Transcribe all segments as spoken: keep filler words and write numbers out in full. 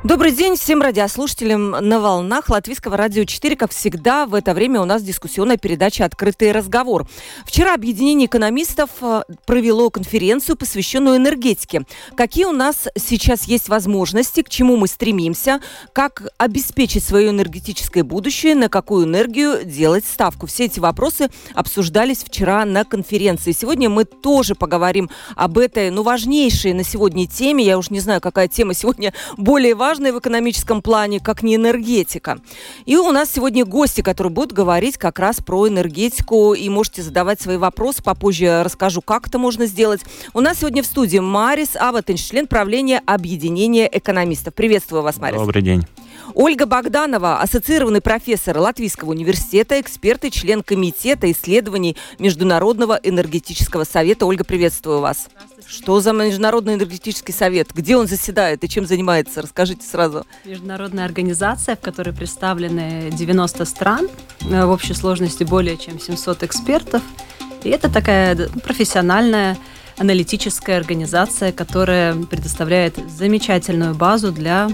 Добрый день всем радиослушателям на волнах Латвийского радио четыре. Как всегда, в это время у нас дискуссионная передача «Открытый разговор». Вчера объединение экономистов провело конференцию, посвященную энергетике. Какие у нас сейчас есть возможности, к чему мы стремимся, как обеспечить свое энергетическое будущее, на какую энергию делать ставку. Все эти вопросы обсуждались вчера на конференции. Сегодня мы тоже поговорим об этой, ну, важнейшей на сегодня теме. Я уж не знаю, какая тема сегодня более важная в экономическом плане, как не энергетика. И у нас сегодня гости, которые будут говорить как раз про энергетику, и можете задавать свои вопросы. Попозже расскажу, как это можно сделать. У нас сегодня в студии Марис Аватинш, член правления объединения экономистов. Приветствую вас, Марис. Добрый день. Ольга Богданова, ассоциированный профессор Латвийского университета, эксперт и член комитета исследований Международного энергетического совета. Ольга, приветствую вас. Что за Международный энергетический совет? Где он заседает и чем занимается? Расскажите сразу. Международная организация, в которой представлены девяносто стран, в общей сложности более чем семьсот экспертов. И это такая профессиональная аналитическая организация, которая предоставляет замечательную базу для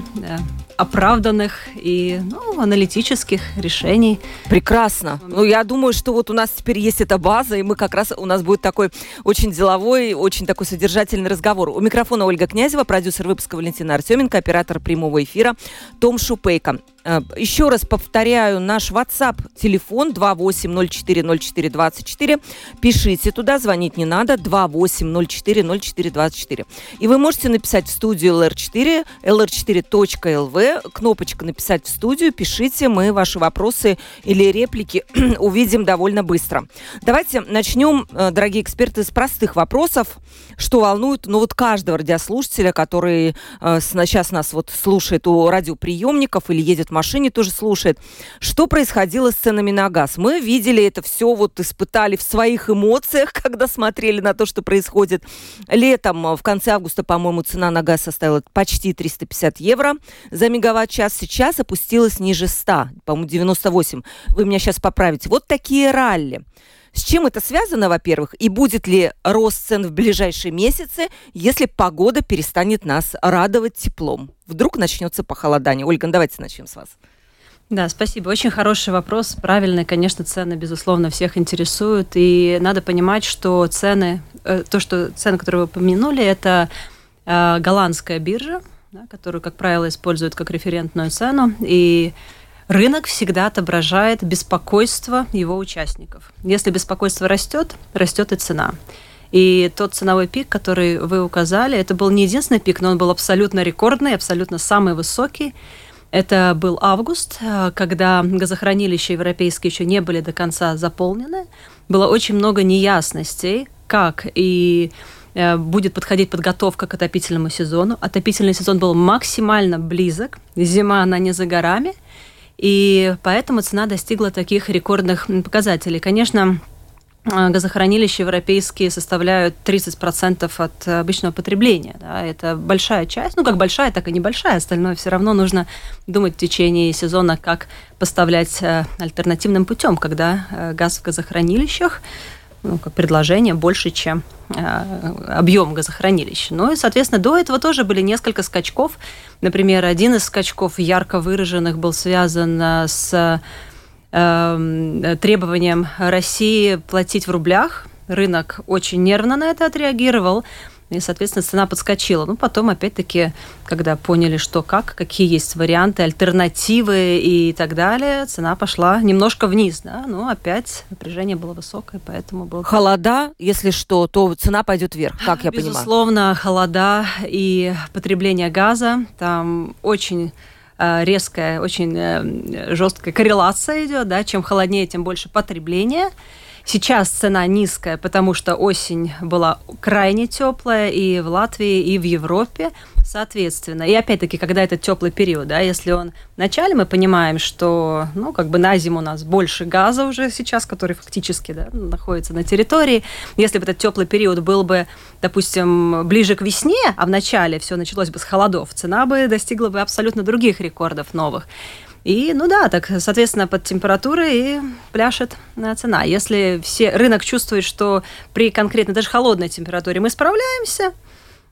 оправданных и ну, аналитических решений. Прекрасно. Ну, я думаю, что вот у нас теперь есть эта база, и мы как раз, у нас будет такой очень деловой, очень такой содержательный разговор. У микрофона Ольга Князева, продюсер выпуска Валентина Артеменко, оператор прямого эфира Том Шупейко. Еще раз повторяю, наш WhatsApp, телефон два восемь ноль четыре ноль четыре двадцать четыре. Пишите туда, звонить не надо, два восемь ноль четыре ноль четыре двадцать четыре. И вы можете написать в студию эл эр четыре, эл эр четыре точка эл ви, кнопочка «Написать в студию», пишите, мы ваши вопросы или реплики увидим довольно быстро. Давайте начнем, дорогие эксперты, с простых вопросов, что волнует, ну вот каждого радиослушателя, который э, сейчас нас вот слушает у радиоприемников или едет в машине, тоже слушает. Что происходило с ценами на газ? Мы видели это все, вот испытали в своих эмоциях, когда смотрели на то, что происходит. Летом, в конце августа, по-моему, цена на газ составила почти триста пятьдесят евро за мегаватт-час. Сейчас опустилась ниже ста, по-моему, девяносто восемь. Вы меня сейчас поправите. Вот такие ралли. С чем это связано, во-первых, и будет ли рост цен в ближайшие месяцы, если погода перестанет нас радовать теплом? Вдруг начнется похолодание. Ольга, давайте начнем с вас. Да, спасибо. Очень хороший вопрос. Правильно, конечно, цены, безусловно, всех интересуют. И надо понимать, что цены, то, что цены, которые вы упомянули, это э, голландская биржа, да, которую, как правило, используют как референтную цену. И рынок всегда отображает беспокойство его участников. Если беспокойство растет, растет и цена. И тот ценовой пик, который вы указали, это был не единственный пик, но он был абсолютно рекордный, абсолютно самый высокий. Это был август, когда газохранилища европейские еще не были до конца заполнены. Было очень много неясностей, как и будет подходить подготовка к отопительному сезону. Отопительный сезон был максимально близок, зима, она не за горами. И поэтому цена достигла таких рекордных показателей. Конечно, газохранилища европейские составляют тридцать процентов от обычного потребления. Да, это большая часть, ну как большая, так и небольшая. Остальное все равно нужно думать в течение сезона, как поставлять альтернативным путем, когда газ в газохранилищах, ну, как предложение больше, чем э, объем газохранилища. Ну и, соответственно, до этого тоже были несколько скачков. Например, один из скачков ярко выраженных был связан с э, требованием России платить в рублях. Рынок очень нервно на это отреагировал. И, соответственно, цена подскочила. Ну, потом, опять-таки, когда поняли, что как, какие есть варианты, альтернативы и так далее, цена пошла немножко вниз, да, но опять напряжение было высокое, поэтому было... Холода, если что, то цена пойдет вверх, как я понимаю. Безусловно, холода и потребление газа, там очень резкая, очень жесткая корреляция идет, да, чем холоднее, тем больше потребления. Сейчас цена низкая, потому что осень была крайне теплая и в Латвии, и в Европе, соответственно. И опять-таки, когда этот теплый период, да, если он в начале, мы понимаем, что, ну, как бы на зиму у нас больше газа уже сейчас, который фактически, да, находится на территории. Если бы этот теплый период был бы, допустим, ближе к весне, а в начале все началось бы с холодов, цена бы достигла бы абсолютно других рекордов новых. И, ну да, так, соответственно, под температурой и пляшет цена. Если все, рынок чувствует, что при конкретно даже холодной температуре мы справляемся,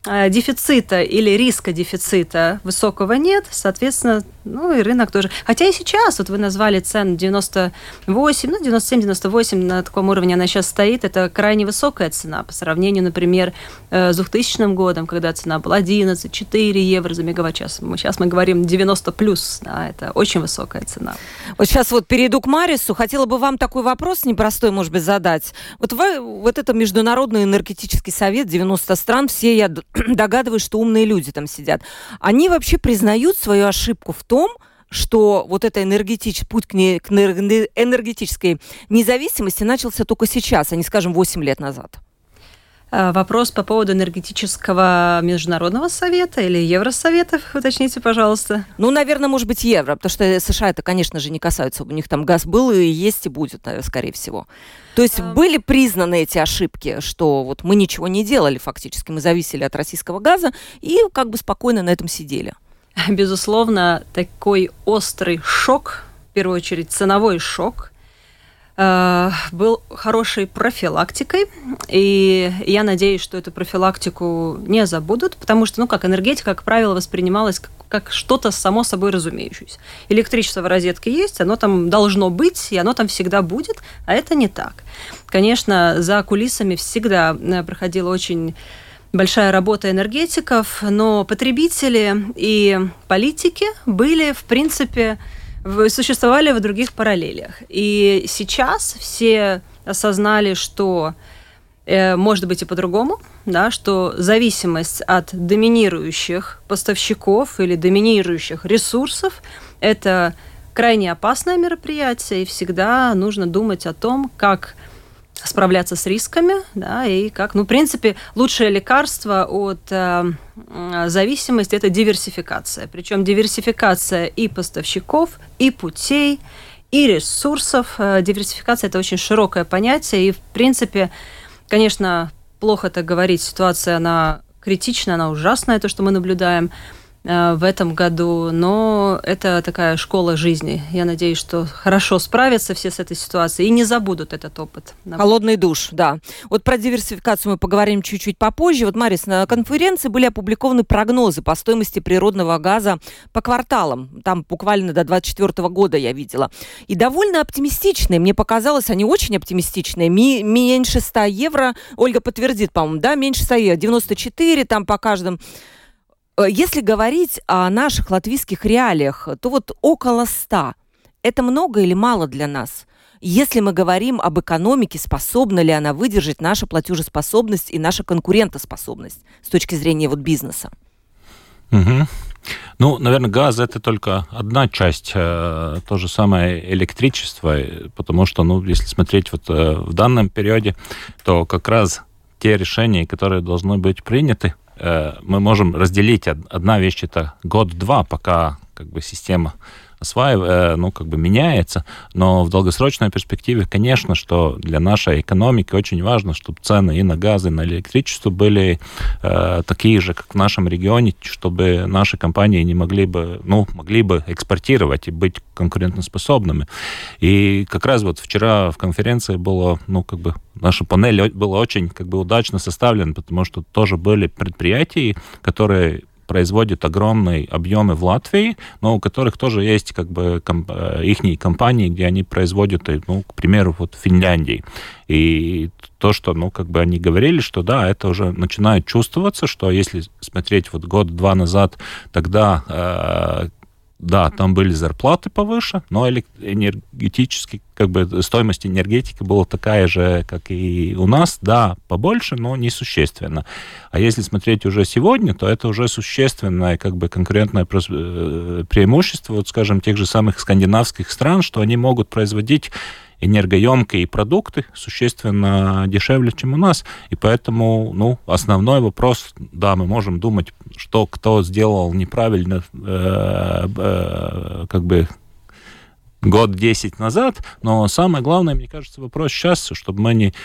дефицита или риска дефицита высокого нет, соответственно, ну и рынок тоже. Хотя и сейчас, вот вы назвали цену девяносто восемь, ну девяносто семь - девяносто восемь, на таком уровне она сейчас стоит, это крайне высокая цена по сравнению, например, с двухтысячным годом, когда цена была одиннадцать - четыре евро за мегаватт-час. Сейчас мы говорим девяносто плюс, да, это очень высокая цена. Вот сейчас вот перейду к Марису, хотела бы вам такой вопрос непростой, может быть, задать. Вот вы, вот это Международный энергетический совет, девяносто стран, все, я догадываюсь, что умные люди там сидят. Они вообще признают свою ошибку в том, что вот это энергетич... путь к, не... к энергетической независимости начался только сейчас, а не, скажем, восемь лет назад? Вопрос по поводу энергетического международного совета или Евросоветов, уточните, пожалуйста. Ну, наверное, может быть, евро, потому что США это, конечно же, не касаются. У них там газ был и есть, и будет, наверное, скорее всего. То есть а... были признаны эти ошибки, что вот мы ничего не делали фактически, мы зависели от российского газа и как бы спокойно на этом сидели. Безусловно, такой острый шок, в первую очередь ценовой шок, был хорошей профилактикой, и я надеюсь, что эту профилактику не забудут, потому что, ну, как энергетика, как правило, воспринималась как, как что-то само собой разумеющееся. Электричество в розетке есть, оно там должно быть, и оно там всегда будет, а это не так. Конечно, за кулисами всегда проходила очень большая работа энергетиков, но потребители и политики были, в принципе, существовали в других параллелях. И сейчас все осознали, что э, может быть и по-другому, да, что зависимость от доминирующих поставщиков или доминирующих ресурсов – это крайне опасное мероприятие, и всегда нужно думать о том, как справляться с рисками, да, и как, ну, в принципе, лучшее лекарство от э, зависимости – это диверсификация. Причем диверсификация и поставщиков, и путей, и ресурсов. Диверсификация – это очень широкое понятие, и, в принципе, конечно, плохо так говорить, ситуация, она критичная, она ужасная, то, что мы наблюдаем в этом году, но это такая школа жизни. Я надеюсь, что хорошо справятся все с этой ситуацией и не забудут этот опыт. Холодный душ, да. Вот про диверсификацию мы поговорим чуть-чуть попозже. Вот, Марис, на конференции были опубликованы прогнозы по стоимости природного газа по кварталам. Там буквально до двадцать четвёртого года я видела. И довольно оптимистичные. Мне показалось, они очень оптимистичные. Ми- меньше ста евро. Ольга подтвердит, по-моему, да? Меньше ста евро. девяносто четыре там по каждому. Если говорить о наших латвийских реалиях, то вот около ста. Это много или мало для нас? Если мы говорим об экономике, способна ли она выдержать нашу платежеспособность и нашу конкурентоспособность с точки зрения вот бизнеса? Угу. Ну, наверное, газ – это только одна часть, э, то же самое электричество, потому что, ну, если смотреть вот э, в данном периоде, то как раз те решения, которые должны быть приняты, мы можем разделить. Одна вещь – это год-два, пока как бы система осваивается, ну, как бы меняется, но в долгосрочной перспективе, конечно, что для нашей экономики очень важно, чтобы цены и на газ, и на электричество были э, такие же, как в нашем регионе, чтобы наши компании не могли бы, ну, могли бы экспортировать и быть конкурентоспособными. И как раз вот вчера в конференции было, ну, как бы наша панель была очень как бы удачно составлена, потому что тоже были предприятия, которые производят огромные объемы в Латвии, но у которых тоже есть как бы комп- ихние компании, где они производят, ну, к примеру, вот в Финляндии. И то, что, ну, как бы они говорили, что да, это уже начинает чувствоваться, что если смотреть вот год-два назад, тогда э, да, там были зарплаты повыше, но энергетически, как бы стоимость энергетики была такая же, как и у нас, да, побольше, но несущественно. А если смотреть уже сегодня, то это уже существенное, как бы, конкурентное преимущество, вот, скажем, тех же самых скандинавских стран, что они могут производить энергоемкие продукты существенно дешевле, чем у нас. И поэтому, ну, основной вопрос, да, мы можем думать, что кто сделал неправильно, э, э, как бы год-десять назад, но самое главное, мне кажется, вопрос сейчас, чтобы мы не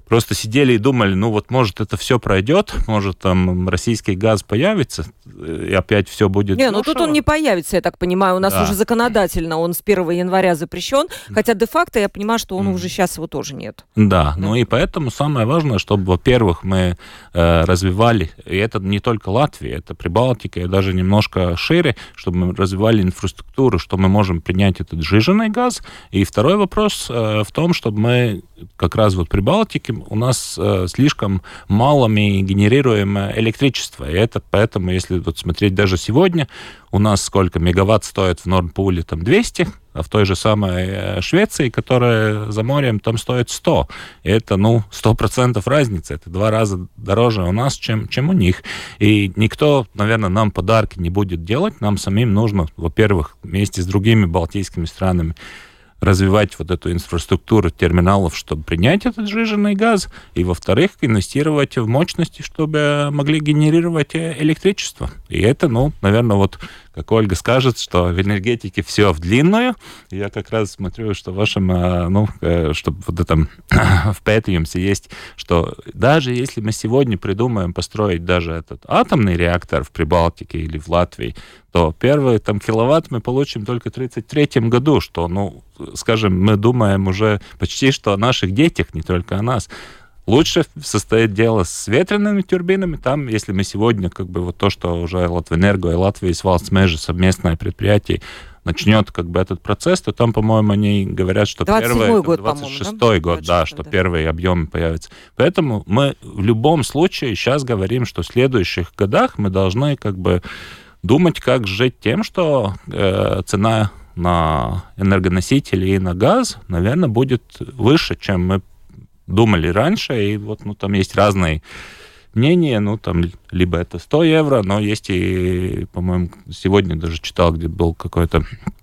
просто сидели и думали, ну вот может это все пройдет, может там российский газ появится, и опять все будет Не, дешево. ну тут он не появится, я так понимаю, у нас да. уже законодательно он с первого января запрещен, хотя де-факто я понимаю, что он mm. уже сейчас его тоже нет. Да, да, ну и поэтому самое важное, чтобы, во-первых, мы э, развивали, и это не только Латвия, это Прибалтика, и даже немножко шире, чтобы мы развивали инфраструктуру, что мы можем принять этот сжиженный газ. И второй вопрос э, в том, чтобы мы как раз вот в Прибалтике у нас э, слишком мало мы генерируем электричество. И это поэтому, если вот смотреть даже сегодня, у нас сколько мегаватт стоит в Нордпуле, там двести, а в той же самой Швеции, которая за морем, там стоит сто. И это, ну, сто процентов разница. Это два раза дороже у нас, чем, чем у них. И никто, наверное, нам подарки не будет делать. Нам самим нужно, во-первых, вместе с другими балтийскими странами развивать вот эту инфраструктуру терминалов, чтобы принять этот сжиженный газ, и, во-вторых, инвестировать в мощности, чтобы могли генерировать электричество. И это, ну, наверное, вот как Ольга скажет, что в энергетике все в длинную. Я как раз смотрю, что в вашем, ну, чтобы вот этом в пētījumсе есть, что даже если мы сегодня придумаем построить даже этот атомный реактор в Прибалтике или в Латвии, то первый там киловатт мы получим только в тридцать третьем году, что, ну, скажем, мы думаем уже почти что о наших детях, не только о нас. Лучше состоит дело с ветряными турбинами. Там, если мы сегодня, как бы, вот то, что уже Латвэнерго и Латвия с Валстмежа, совместное предприятие, начнет, как бы, этот процесс, то там, по-моему, они говорят, что первый, год, двадцать шестой год, да, что да. первые объемы появятся. Поэтому мы в любом случае сейчас говорим, что в следующих годах мы должны, как бы, думать, как жить тем, что э, цена на энергоносители и на газ, наверное, будет выше, чем мы думали раньше, и вот, ну, там есть разные мнения, ну, там, либо это сто евро, но есть и, по-моему, сегодня даже читал, где был какой-то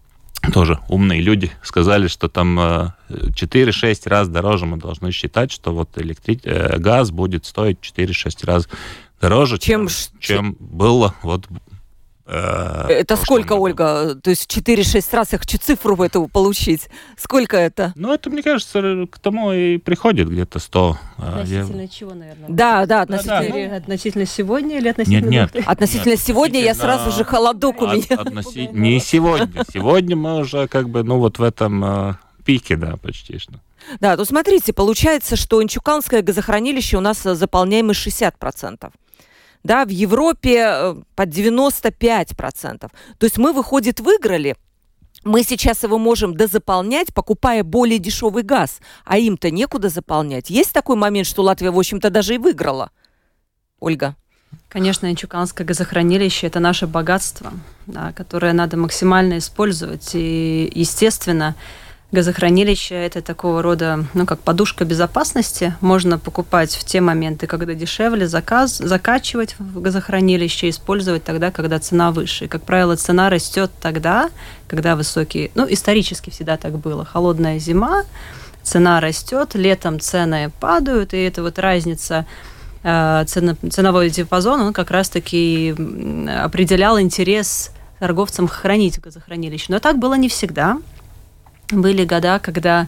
тоже умные люди, сказали, что там четыре-шесть раз дороже мы должны считать, что вот электри... газ будет стоить четыре-шесть раз дороже, чем, чем, чем было вот. Это сколько, году. Ольга? То есть четыре-шесть раз, я хочу цифру эту получить. Сколько это? Ну, это, мне кажется, к тому и приходит где-то сто. Относительно я... чего, наверное? Да, да, относительно... Да, да. Относительно сегодня или относительно... Нет, нет. Относительно сегодня я сразу же холодок у меня. Относи... Не сегодня. Сегодня мы уже как бы, ну, вот в этом э, пике, да, почти что. Да, то смотрите, получается, что Инчуканское газохранилище у нас заполняемость шестьдесят процентов. Да, в Европе под девяносто пять процентов. То есть мы, выходит, выиграли. Мы сейчас его можем дозаполнять, покупая более дешевый газ, а им-то некуда заполнять. Есть такой момент, что Латвия, в общем-то, даже и выиграла? Ольга? Конечно, Инчуканское газохранилище – это наше богатство, да, которое надо максимально использовать. И, естественно, газохранилище – это такого рода, ну, как подушка безопасности. Можно покупать в те моменты, когда дешевле, заказ, закачивать в газохранилище, использовать тогда, когда цена выше. И, как правило, цена растет тогда, когда высокие... Ну, исторически всегда так было. Холодная зима, цена растет, летом цены падают, и это вот разница э, цена, ценовой диапазон, он как раз-таки определял интерес торговцам хранить в газохранилище. Но так было не всегда. Были года, когда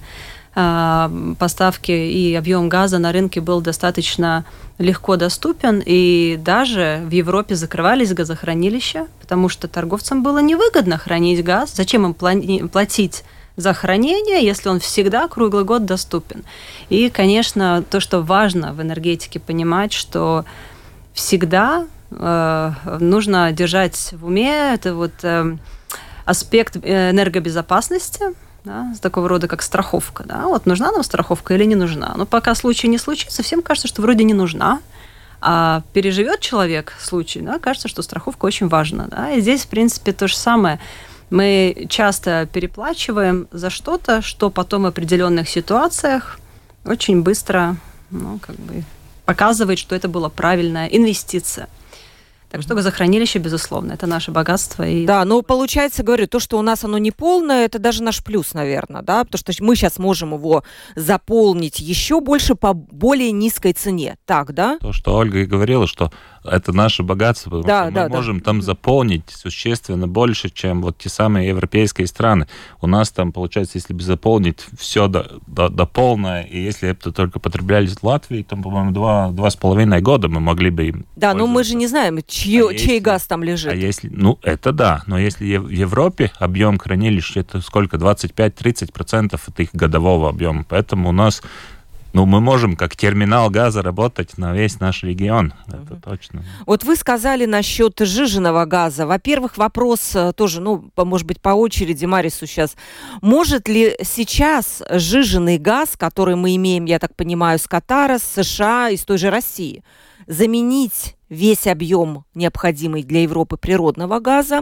э, поставки и объем газа на рынке был достаточно легко доступен, и даже в Европе закрывались газохранилища, потому что торговцам было невыгодно хранить газ. Зачем им платить за хранение, если он всегда круглый год доступен? И, конечно, то, что важно в энергетике понимать, что всегда э, нужно держать в уме, это вот э, аспект энергобезопасности, да, такого рода, как страховка. Да? Вот нужна нам страховка или не нужна? Но пока случай не случится, всем кажется, что вроде не нужна. А переживет человек случай, да, кажется, что страховка очень важна. Да? И здесь, в принципе, то же самое. Мы часто переплачиваем за что-то, что потом в определенных ситуациях очень быстро, ну, как бы показывает, что это была правильная инвестиция. Так что газохранилище, безусловно, это наше богатство. И... Да, но получается, говорю, то, что у нас оно не полное, это даже наш плюс, наверное, да, потому что мы сейчас можем его заполнить еще больше по более низкой цене, так, да? То, что Ольга и говорила, что это наше богатство, потому да, что да, мы да. можем там заполнить существенно больше, чем вот те самые европейские страны. У нас там, получается, если бы заполнить все до, до, до полное, и если это только потреблялись в Латвии, там, по-моему, два, два с половиной года мы могли бы им Да, но мы же не знаем, чьи, а чей если, газ там лежит. А если, ну, это да, но если в Европе объем хранилища, это сколько, двадцать пять - тридцать процентов от их годового объема, поэтому у нас... Ну, мы можем как терминал газа работать на весь наш регион, это uh-huh. точно. Вот вы сказали насчет сжиженного газа. Во-первых, вопрос тоже, ну, может быть, по очереди Марису сейчас. Может ли сейчас сжиженный газ, который мы имеем, я так понимаю, с Катара, с США, из той же России, заменить весь объем необходимый для Европы природного газа?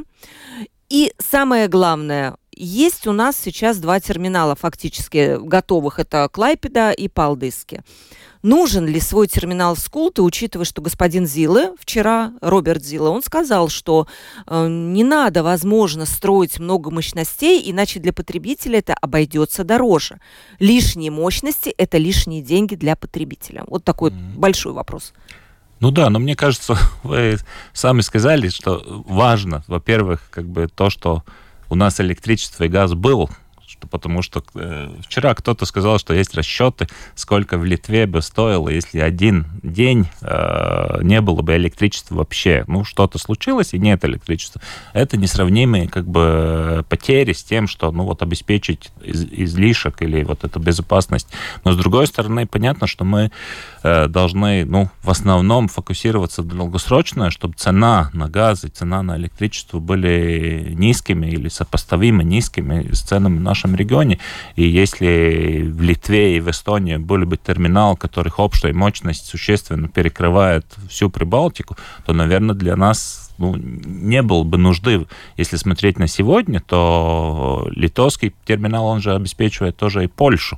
И самое главное, есть у нас сейчас два терминала фактически готовых. Это Клайпеда и Палдиски. Нужен ли свой терминал в Скулте, учитывая, что господин Зиле, вчера Роберт Зиле, он сказал, что э, не надо, возможно, строить много мощностей, иначе для потребителя это обойдется дороже. Лишние мощности – это лишние деньги для потребителя. Вот такой mm-hmm. большой вопрос. Ну да, но мне кажется, вы сами сказали, что важно, во-первых, как бы то, что у нас электричество и газ был, что, потому что э, вчера кто-то сказал, что есть расчеты, сколько в Литве бы стоило, если один день э, не было бы электричества вообще. Ну, что-то случилось, и нет электричества. Это несравнимые как бы потери с тем, что ну, вот, обеспечить из, излишек или вот эту безопасность. Но, с другой стороны, понятно, что мы э, должны ну, в основном фокусироваться на долгосрочное, чтобы цена на газ и цена на электричество были низкими или сопоставимо низкими с ценами в нашем регионе. И если в Литве и в Эстонии были бы терминал, которых общая мощность существенно перекрывает всю Прибалтику, то, наверное, для нас ну, не было бы нужды. Если смотреть на сегодня, то литовский терминал, он же обеспечивает тоже и Польшу.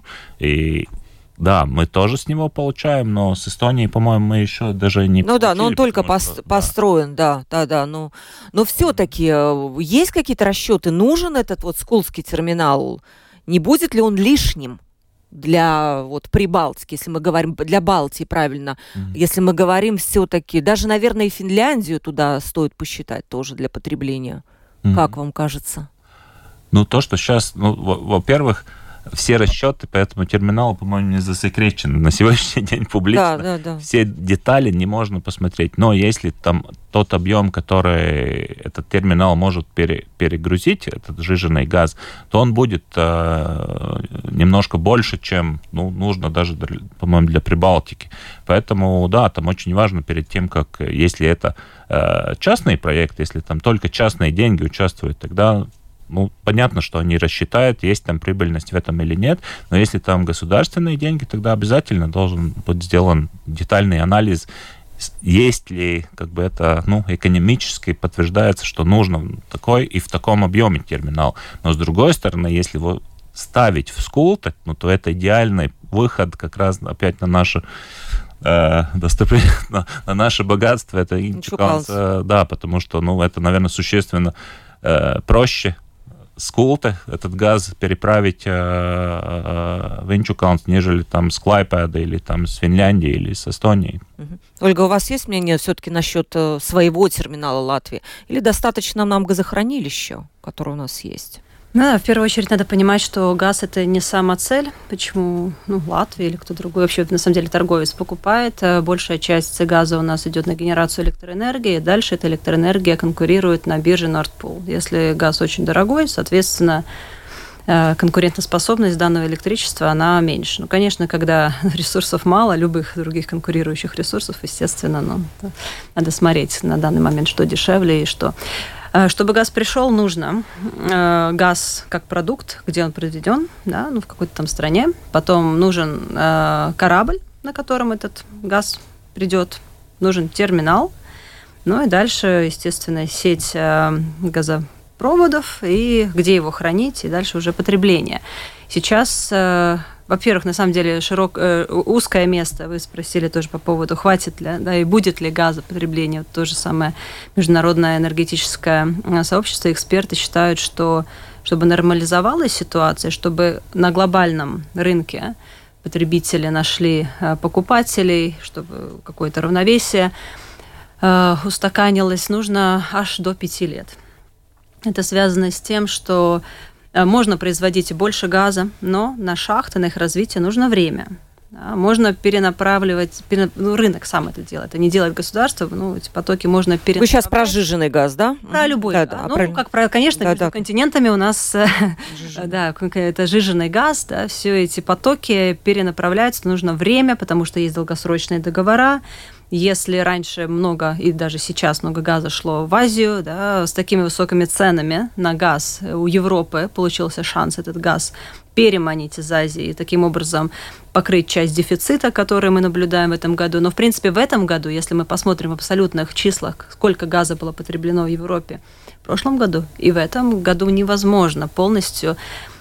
И да, мы тоже с него получаем, но с Эстонией, по-моему, мы еще даже не Ну получили, да, но он только пос- что, построен, да, да, да. Но, но все-таки есть какие-то расчеты? Нужен этот вот скулский терминал? Не будет ли он лишним для вот Прибалтики, если мы говорим, для Балтии, правильно? Mm-hmm. Если мы говорим все-таки, даже, наверное, и Финляндию туда стоит посчитать тоже для потребления. Mm-hmm. Как вам кажется? Ну, то, что сейчас, ну, во-первых, все расчеты по этому терминалу, по-моему, не засекречены. На сегодняшний день публично. Да, да, да. Все детали не можно посмотреть. Но если там тот объем, который этот терминал может пере, перегрузить, этот сжиженный газ, то он будет э, немножко больше, чем ну, нужно даже, для, по-моему, для Прибалтики. Поэтому, да, там очень важно перед тем, как, если это э, частный проект, если там только частные деньги участвуют, тогда ну, понятно, что они рассчитают, есть там прибыльность в этом или нет, но если там государственные деньги, тогда обязательно должен быть сделан детальный анализ, есть ли как бы это ну, экономически подтверждается, что нужно такой и в таком объеме терминал. Но с другой стороны, если его ставить в Скулте, ну, то это идеальный выход как раз опять на нашу э, на, на наше богатство, это Инчукалнс, э, да, потому что ну, это, наверное, существенно э, проще Скулте этот газ переправить э, э, в Инчукалнс, нежели там с Клайпеда или там с Финляндии или с Эстонии. Uh-huh. Ольга, у вас есть мнение все-таки насчет э, своего терминала Латвии? Или достаточно нам газохранилища, которое у нас есть? Ну, в первую очередь надо понимать, что газ – это не сама цель. Почему ну, Латвия или кто другой вообще, на самом деле, торговец покупает. Большая часть газа у нас идет на генерацию электроэнергии. Дальше эта электроэнергия конкурирует на бирже Nord Pool. Если газ очень дорогой, соответственно, конкурентоспособность данного электричества, она меньше. Ну, конечно, когда ресурсов мало, любых других конкурирующих ресурсов, естественно, ну, надо смотреть на данный момент, что дешевле и что. Чтобы газ пришел, нужно э, газ как продукт, где он произведен, да, ну, в какой-то там стране. Потом нужен э, корабль, на котором этот газ придет. Нужен терминал. Ну и дальше, естественно, сеть э, газопроводов и где его хранить, и дальше уже потребление. Сейчас э, во-первых, на самом деле широк, узкое место. Вы спросили тоже по поводу, хватит ли, да, и будет ли газопотребление. Вот то же самое международное энергетическое сообщество, эксперты считают, что чтобы нормализовалась ситуация, чтобы на глобальном рынке потребители нашли покупателей, чтобы какое-то равновесие устаканилось, нужно аж до пяти лет. Это связано с тем, что можно производить больше газа, но на шахты, на их развитие нужно время. Да, можно перенаправливать, пере, ну, рынок сам это делает, это не делает государство, ну, эти потоки можно перенаправлять. Вы сейчас про сжиженный газ, да? Про любой да, газ. Да, ну, про... как про, конечно, да, между да. континентами у нас да, это сжиженный газ, да, все эти потоки перенаправляются, нужно время, потому что есть долгосрочные договора. Если раньше много, и даже сейчас много газа шло в Азию, да, с такими высокими ценами на газ у Европы получился шанс этот газ переманить из Азии и таким образом покрыть часть дефицита, который мы наблюдаем в этом году. Но, в принципе, в этом году, если мы посмотрим в абсолютных числах, сколько газа было потреблено в Европе в прошлом году и в этом году, невозможно полностью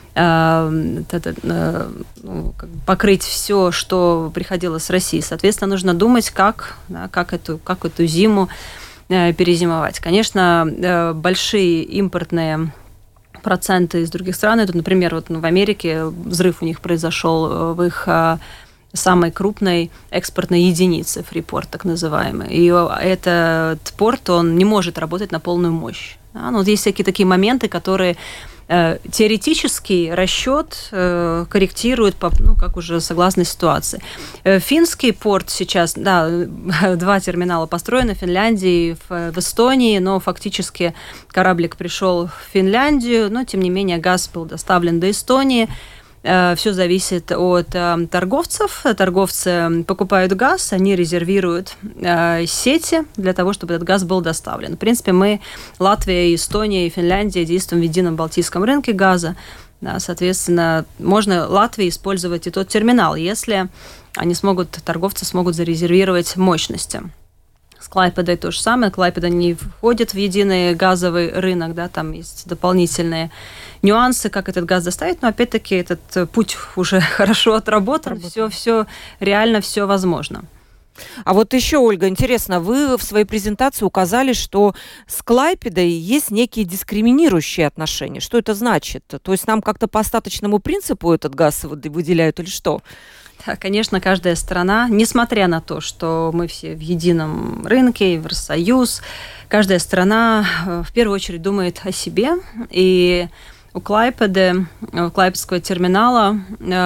покрыть все, что приходило с России. Соответственно, нужно думать, как, да, как, эту, как эту зиму перезимовать. Конечно, большие импортные проценты из других стран. Это, например, вот, ну, в Америке взрыв у них произошел в их самой крупной экспортной единице, Фрипорт так называемый. И этот порт, он не может работать на полную мощь. Да? Ну, вот есть всякие такие моменты, которые теоретический расчет э, корректирует, по, ну, как уже согласно ситуации. Э, финский порт сейчас, да, два терминала построены в Финляндии, в, в Эстонии, но фактически кораблик пришел в Финляндию, но, тем не менее, газ был доставлен до Эстонии. Э, все зависит от э, торговцев. Торговцы покупают газ, они резервируют э, сети для того, чтобы этот газ был доставлен. В принципе, мы, Латвия, Эстония и Финляндия, действуем в едином балтийском рынке газа. Да, соответственно, можно Латвии использовать и тот терминал, если они смогут, торговцы смогут зарезервировать мощности. С Клайпедой то же самое. Клайпеда не входит в единый газовый рынок, да, там есть дополнительные нюансы, как этот газ доставить, но опять-таки этот путь уже хорошо отработан, все, все реально, все возможно. А вот еще, Ольга, интересно, вы в своей презентации указали, что с Клайпедой есть некие дискриминирующие отношения. Что это значит? То есть нам как-то по остаточному принципу этот газ выделяют или что? Да, конечно, каждая страна, несмотря на то, что мы все в едином рынке, Евросоюз, каждая страна в первую очередь думает о себе. И у Клайпеды, у Клайпедского терминала,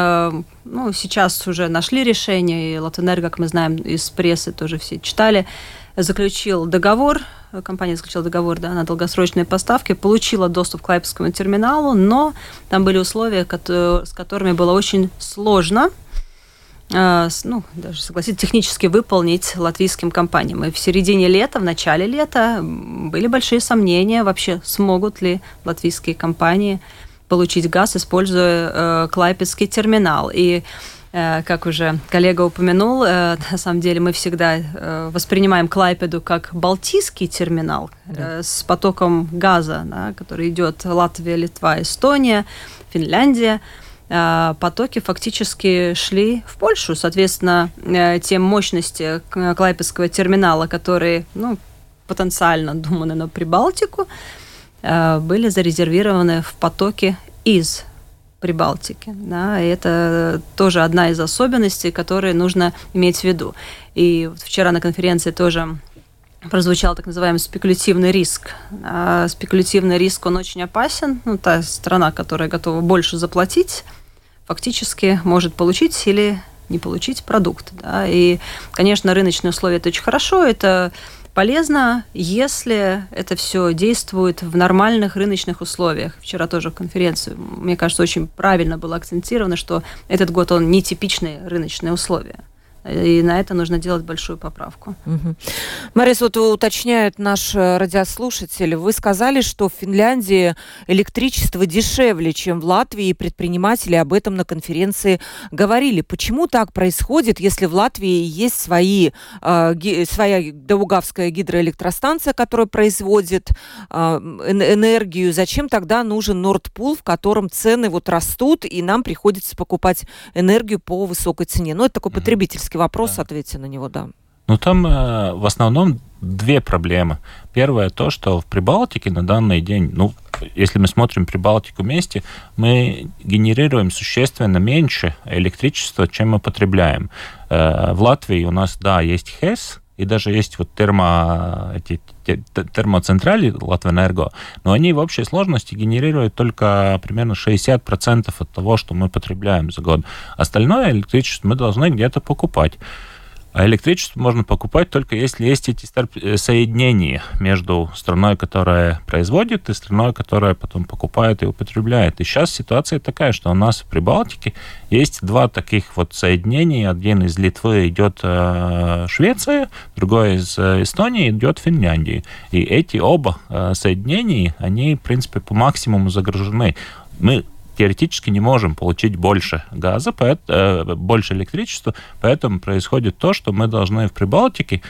ну, сейчас уже нашли решение, и Латвэнерго, как мы знаем из прессы, тоже все читали, заключил договор, компания заключила договор, да, на долгосрочные поставки, получила доступ к Клайпедскому терминалу, но там были условия, с которыми было очень сложно, ну, даже согласиться, технически выполнить латвийским компаниям. И в середине лета, в начале лета были большие сомнения, вообще смогут ли латвийские компании получить газ, используя э, Клайпедский терминал. И, э, как уже коллега упомянул, э, на самом деле мы всегда э, воспринимаем Клайпеду как балтийский терминал, да, э, с потоком газа, да, который идет Латвия, Литва, Эстония, Финляндия. Потоки фактически шли в Польшу. Соответственно, те мощности Клайпедского терминала, которые, ну, потенциально думаны на Прибалтику, были зарезервированы в потоке из Прибалтики. Да, и это тоже одна из особенностей, которые нужно иметь в виду. И вчера на конференции тоже прозвучал так называемый спекулятивный риск. А спекулятивный риск, он очень опасен. Ну, та страна, которая готова больше заплатить, фактически может получить или не получить продукт. Да. И, конечно, рыночные условия – это очень хорошо, это полезно, если это все действует в нормальных рыночных условиях. Вчера тоже в конференции, мне кажется, очень правильно было акцентировано, что этот год он нетипичные рыночные условия. И на это нужно делать большую поправку. Угу. Марис, вот уточняет наш радиослушатель, вы сказали, что в Финляндии электричество дешевле, чем в Латвии, и предприниматели об этом на конференции говорили. Почему так происходит, если в Латвии есть свои, э, ги, своя Даугавская гидроэлектростанция, которая производит э, энергию? Зачем тогда нужен Нордпул, в котором цены вот растут, и нам приходится покупать энергию по высокой цене? Ну, это такой потребительский вопрос, да. Ответьте на него, да. Ну, там э, в основном две проблемы. Первое то, что в Прибалтике на данный день, ну, если мы смотрим Прибалтику вместе, мы генерируем существенно меньше электричества, чем мы потребляем. Э, в Латвии у нас, да, есть ХЭС, и даже есть вот термо, эти, термоцентрали Латвэнерго, но они в общей сложности генерируют только примерно шестьдесят процентов от того, что мы потребляем за год. Остальное электричество мы должны где-то покупать. А электричество можно покупать только если есть эти соединения между страной, которая производит, и страной, которая потом покупает и употребляет. И сейчас ситуация такая, что у нас в Прибалтике есть два таких вот соединения. Один из Литвы идет э, Швеция, другой из э, Эстонии идет Финляндия. И эти оба э, соединения, они, в принципе, по максимуму загружены. Мы теоретически не можем получить больше газа, поэтому, больше электричества, поэтому происходит то, что мы должны в Прибалтике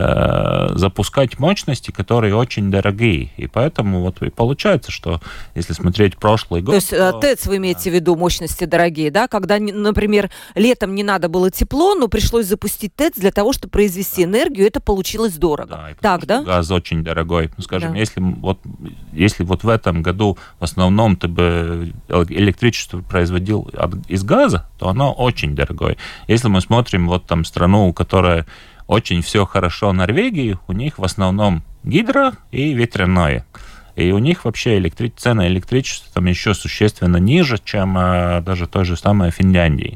э, запускать мощности, которые очень дорогие. И поэтому вот и получается, что если смотреть прошлый год... То есть то... ТЭЦ вы имеете да. в виду мощности дорогие, да? Когда, например, летом не надо было тепло, но пришлось запустить ТЭЦ для того, чтобы произвести да. энергию, это получилось дорого. Да, так, да? Газ очень дорогой. Ну, скажем, да. если, вот, если вот в этом году в основном ты бы электричество производил из газа, то оно очень дорогое. Если мы смотрим вот там страну, которая очень все хорошо, Норвегию, у них в основном гидро и ветряное. И у них вообще электри... цена электричества там еще существенно ниже, чем э, даже той же самой Финляндии.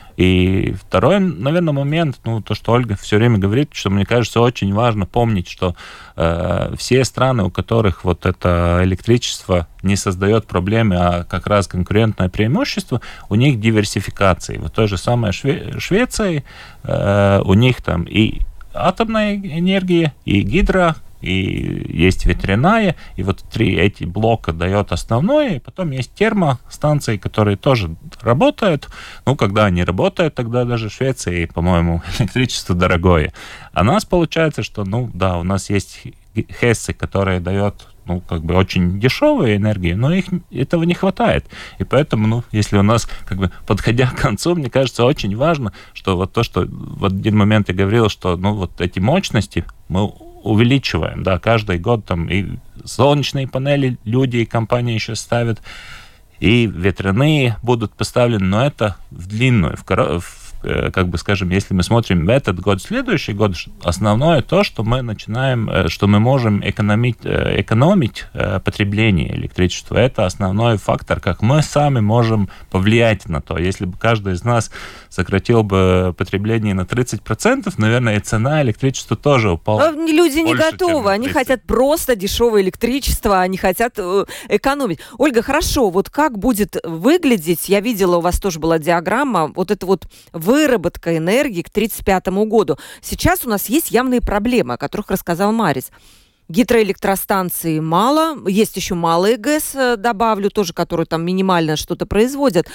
И второй, наверное, момент, ну, то, что Ольга все время говорит, что, мне кажется, очень важно помнить, что э, все страны, у которых вот это электричество не создает проблемы, а как раз конкурентное преимущество, у них диверсификация. Вот той же самой Шве- Швеции, э, у них там и атомная энергия, и гидро, и есть ветряная, и вот три эти блока дает основное, и потом есть термостанции, которые тоже работают. Ну, когда они работают, тогда даже в Швеции, по-моему, электричество дорогое. А у нас получается, что, ну, да, у нас есть ХЭСы, которые дают, ну, как бы очень дешевую энергию, но их этого не хватает. И поэтому, ну, если у нас, как бы, подходя к концу, мне кажется, очень важно, что вот то, что в один момент я говорил, что, ну, вот эти мощности мы увеличиваем, да, каждый год там и солнечные панели люди и компании еще ставят, и ветряные будут поставлены, но это в длинную, в, коро... в как бы, скажем, если мы смотрим в этот год, следующий год, основное то, что мы начинаем, что мы можем экономить, экономить потребление электричества. Это основной фактор, как мы сами можем повлиять на то. Если бы каждый из нас сократил бы потребление на тридцать процентов, наверное, и цена электричества тоже упала. Но люди не готовы, они хотят просто дешевое электричество, они хотят экономить. Ольга, хорошо, вот как будет выглядеть, я видела, у вас тоже была диаграмма, вот это вот выработка энергии к тридцать пятому году. Сейчас у нас есть явные проблемы, о которых рассказал Марис. Гидроэлектростанций мало, есть еще малые ГЭС, добавлю, тоже, которые там минимально что-то производят.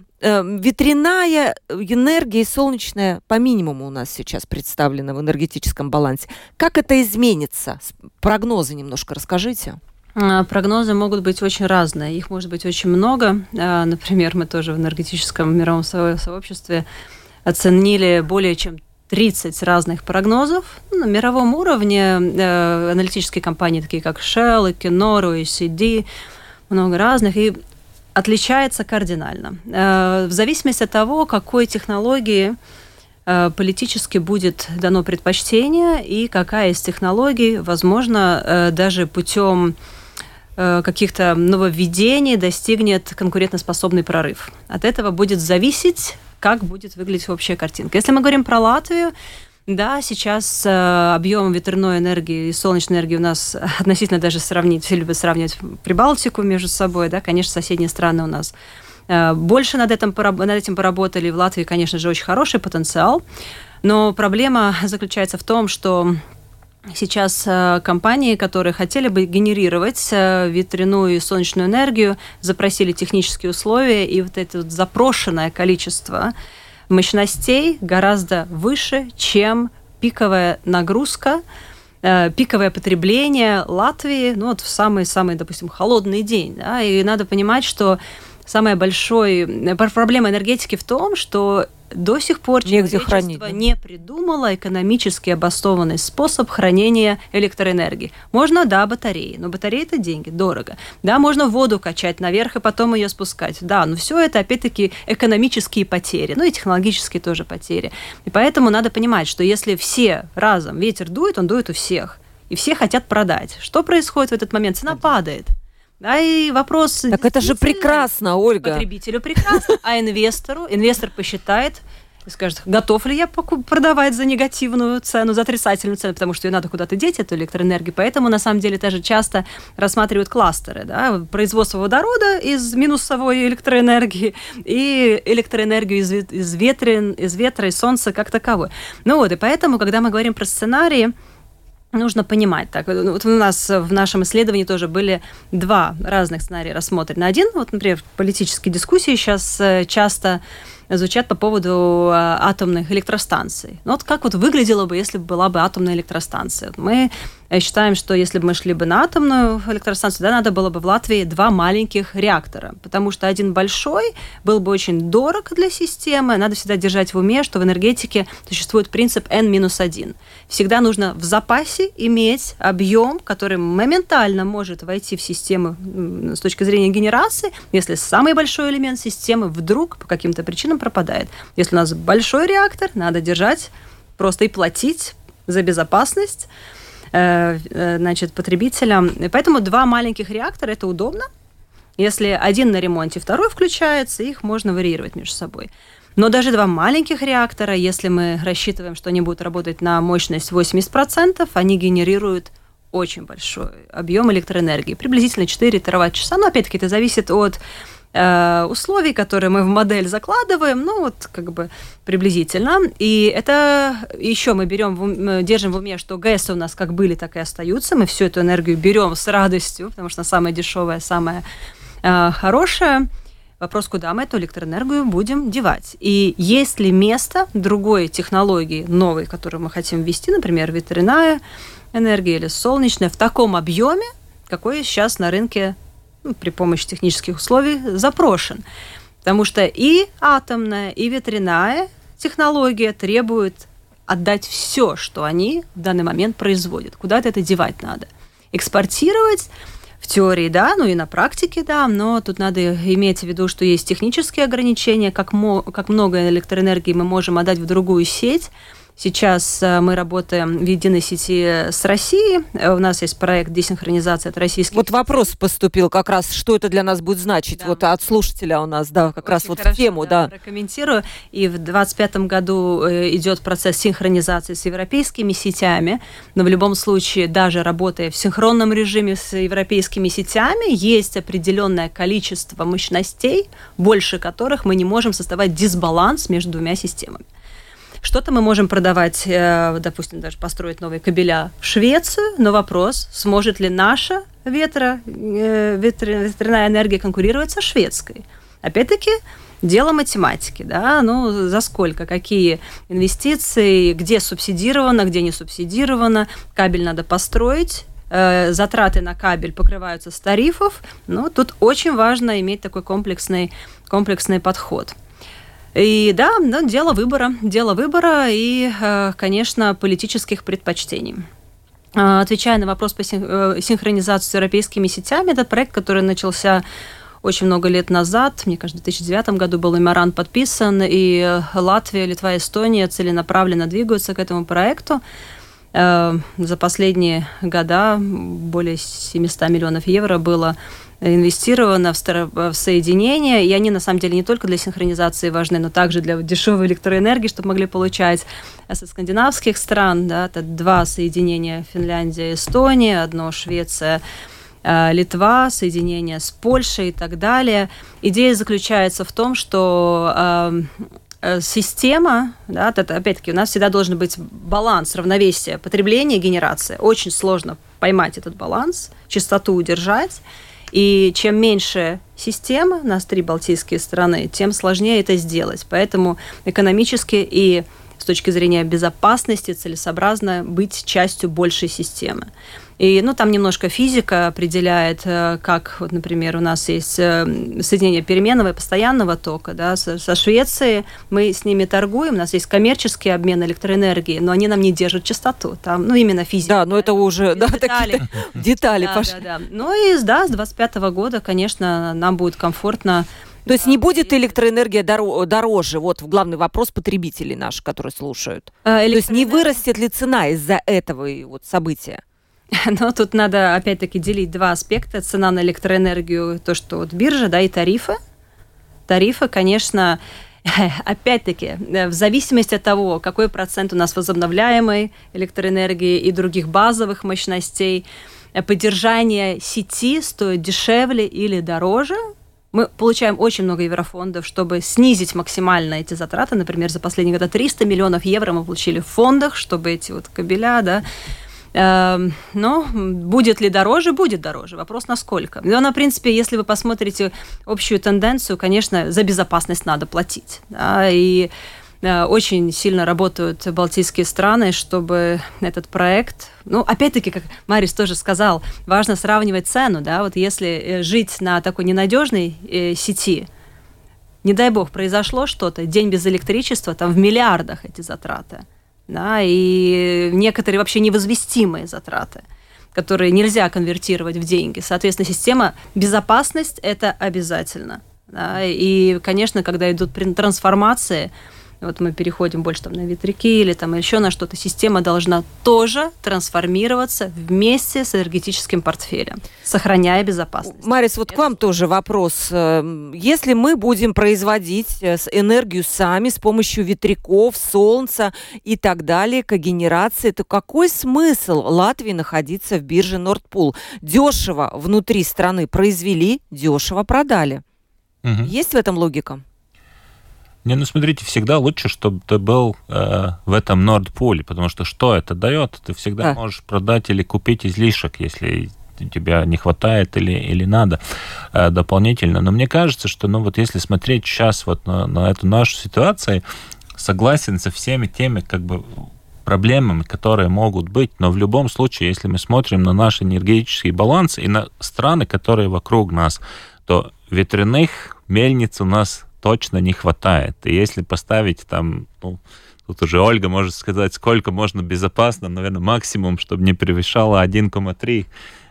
Ветряная энергия и солнечная по минимуму у нас сейчас представлена в энергетическом балансе. Как это изменится? Прогнозы немножко расскажите. Прогнозы могут быть очень разные. Их может быть очень много. Например, мы тоже в энергетическом мировом сообществе оценили более чем тридцать разных прогнозов. На мировом уровне аналитические компании, такие как Shell, Equinor, и си ди, много разных. И отличается кардинально. В зависимости от того, какой технологии политически будет дано предпочтение и какая из технологий, возможно, даже путем каких-то нововведений достигнет конкурентоспособный прорыв. От этого будет зависеть, как будет выглядеть общая картинка. Если мы говорим про Латвию, да, сейчас э, объем ветряной энергии и солнечной энергии у нас относительно даже сравнить, все любят сравнивать Прибалтику между собой, да, конечно, соседние страны у нас больше над этим, над этим поработали. В Латвии, конечно же, очень хороший потенциал. Но проблема заключается в том, что сейчас компании, которые хотели бы генерировать ветряную и солнечную энергию, запросили технические условия, и вот это вот запрошенное количество мощностей гораздо выше, чем пиковая нагрузка, пиковое потребление Латвии, ну вот в самый-самый, допустим, холодный день. Да? И надо понимать, что самая большая проблема энергетики в том, что до сих пор человечество хранить, да? не придумало экономически обоснованный способ хранения электроэнергии. Можно, да, батареи, но батареи – это деньги, дорого. Да, можно воду качать наверх и потом ее спускать. Да, но все это, опять-таки, экономические потери, ну и технологические тоже потери. И поэтому надо понимать, что если все разом ветер дует, он дует у всех, и все хотят продать. Что происходит в этот момент? Цена падает. Да, и вопрос... Так это же прекрасно, Ольга. Потребителю прекрасно, а инвестору? Инвестор посчитает и скажет, готов ли я продавать за негативную цену, за отрицательную цену, потому что ее надо куда-то деть, эту электроэнергию. Поэтому, на самом деле, даже часто рассматривают кластеры. Да? Производство водорода из минусовой электроэнергии и электроэнергию из, из, ветрен, из ветра и солнца как таковой. Ну вот, и поэтому, когда мы говорим про сценарии, нужно понимать. Так, вот у нас в нашем исследовании тоже были два разных сценария рассмотрены. Один, вот, например, политические дискуссии сейчас часто звучат по поводу атомных электростанций. Ну, вот как вот выглядело бы, если бы была бы атомная электростанция? Мы считаем, что если бы мы шли бы на атомную электростанцию, да, надо было бы в Латвии два маленьких реактора, потому что один большой был бы очень дорог для системы. Надо всегда держать в уме, что в энергетике существует принцип эн минус один. Всегда нужно в запасе иметь объем, который моментально может войти в систему с точки зрения генерации, если самый большой элемент системы вдруг по каким-то причинам пропадает. Если у нас большой реактор, надо держать просто и платить за безопасность, значит, потребителям. И поэтому два маленьких реактора – это удобно. Если один на ремонте, второй включается, их можно варьировать между собой. Но даже два маленьких реактора, если мы рассчитываем, что они будут работать на мощность восемьдесят процентов, они генерируют очень большой объем электроэнергии, приблизительно четыре тераватт-часа. Но опять-таки это зависит от э, условий, которые мы в модель закладываем, ну вот как бы приблизительно. И это еще мы берем, в, держим в уме, что ГЭС у нас как были, так и остаются. Мы всю эту энергию берем с радостью, потому что она самая дешевая, самая э, хорошая. Вопрос, куда мы эту электроэнергию будем девать. И есть ли место другой технологии, новой, которую мы хотим ввести, например, ветряная энергия или солнечная, в таком объеме, какой сейчас на рынке, ну, при помощи технических условий запрошен. Потому что и атомная, и ветряная технология требуют отдать все, что они в данный момент производят. Куда-то это девать надо. Экспортировать в теории, да, ну и на практике, да, но тут надо иметь в виду, что есть технические ограничения, как, мо- как много электроэнергии мы можем отдать в другую сеть. Сейчас мы работаем в единой сети с Россией. У нас есть проект десинхронизации от российских... Вот вопрос поступил как раз, что это для нас будет значить. Да. Вот от слушателя у нас, да, как Очень раз вот хорошо, в тему, да. да. Прокомментирую. И в двадцать пятом году идет процесс синхронизации с европейскими сетями. Но в любом случае, даже работая в синхронном режиме с европейскими сетями, есть определенное количество мощностей, больше которых мы не можем создавать дисбаланс между двумя системами. Что-то мы можем продавать, допустим, даже построить новые кабеля в Швецию, но вопрос, сможет ли наша ветро, ветряная энергия конкурировать со шведской. Опять-таки, дело математики, да, ну, за сколько, какие инвестиции, где субсидировано, где не субсидировано, кабель надо построить, затраты на кабель покрываются с тарифов, но тут очень важно иметь такой комплексный, комплексный подход. И да, ну, дело выбора, дело выбора и, конечно, политических предпочтений. Отвечая на вопрос по синхронизации с европейскими сетями, этот проект, который начался очень много лет назад, мне кажется, в две тысячи девятом году был меморандум подписан, и Латвия, Литва, Эстония целенаправленно двигаются к этому проекту. За последние года более семьсот миллионов евро было инвестировано в, старо- в соединение, и они, на самом деле, не только для синхронизации важны, но также для дешевой электроэнергии, чтобы могли получать со скандинавских стран. Да, это два соединения: Финляндия, Эстония, одно Швеция Литва, соединение с Польшей и так далее. Идея заключается в том, что система, да, опять-таки, у нас всегда должен быть баланс, равновесие потребления и генерации. Очень сложно поймать этот баланс, частоту удержать. И чем меньше система, у нас три балтийские страны, тем сложнее это сделать. Поэтому экономически и с точки зрения безопасности целесообразно быть частью большей системы. И, ну, там немножко физика определяет, как, вот, например, у нас есть соединение переменного и постоянного тока. Да, со, со Швецией мы с ними торгуем, у нас есть коммерческий обмен электроэнергией, но они нам не держат частоту. Там, ну, именно физика. Да, но это уже да, детали. детали да, пошли. Да, да. Ну и да, с двадцать пятого года, конечно, нам будет комфортно. То есть не будет электроэнергия дороже? Вот главный вопрос потребителей наших, которые слушают. То есть не вырастет ли цена из-за этого вот события? Но тут надо, опять-таки, делить два аспекта. Цена на электроэнергию, то, что вот биржа, да, и тарифы. Тарифы, конечно, опять-таки, в зависимости от того, какой процент у нас возобновляемой электроэнергии и других базовых мощностей, поддержание сети стоит дешевле или дороже. Мы получаем очень много еврофондов, чтобы снизить максимально эти затраты. Например, за последние годы триста миллионов евро мы получили в фондах, чтобы эти вот кабеля, да. Но будет ли дороже? Будет дороже. Вопрос, насколько. Но, в принципе, если вы посмотрите общую тенденцию, конечно, за безопасность надо платить. Да, и очень сильно работают балтийские страны, чтобы этот проект... Ну, опять-таки, как Марис тоже сказал, важно сравнивать цену. Да? Вот если жить на такой ненадежной э, сети, не дай бог, произошло что-то, день без электричества, там в миллиардах эти затраты. Да, и некоторые вообще невозвестимые затраты, которые нельзя конвертировать в деньги. Соответственно, система безопасность – это обязательно. Да, и, конечно, когда идут трансформации, вот мы переходим больше там, на ветряки или там, еще на что-то, система должна тоже трансформироваться вместе с энергетическим портфелем, сохраняя безопасность. Марис, вот Это... к вам тоже вопрос. Если мы будем производить энергию сами с помощью ветряков, солнца и так далее, когенерации, то какой смысл Латвии находиться в бирже Nord Pool? Дешево внутри страны произвели, дешево продали. Угу. Есть в этом логика? Не, ну смотрите, всегда лучше, чтобы ты был э, в этом Nord Pool, потому что что это дает? Ты всегда да. можешь продать или купить излишек, если тебя не хватает или, или надо э, дополнительно. Но мне кажется, что ну вот если смотреть сейчас вот на, на эту нашу ситуацию, согласен со всеми теми как бы проблемами, которые могут быть, но в любом случае, если мы смотрим на наш энергетический баланс и на страны, которые вокруг нас, то ветряных мельниц у нас точно не хватает. И если поставить там, ну, тут уже Ольга может сказать, сколько можно безопасно, наверное, максимум, чтобы не превышало один целых три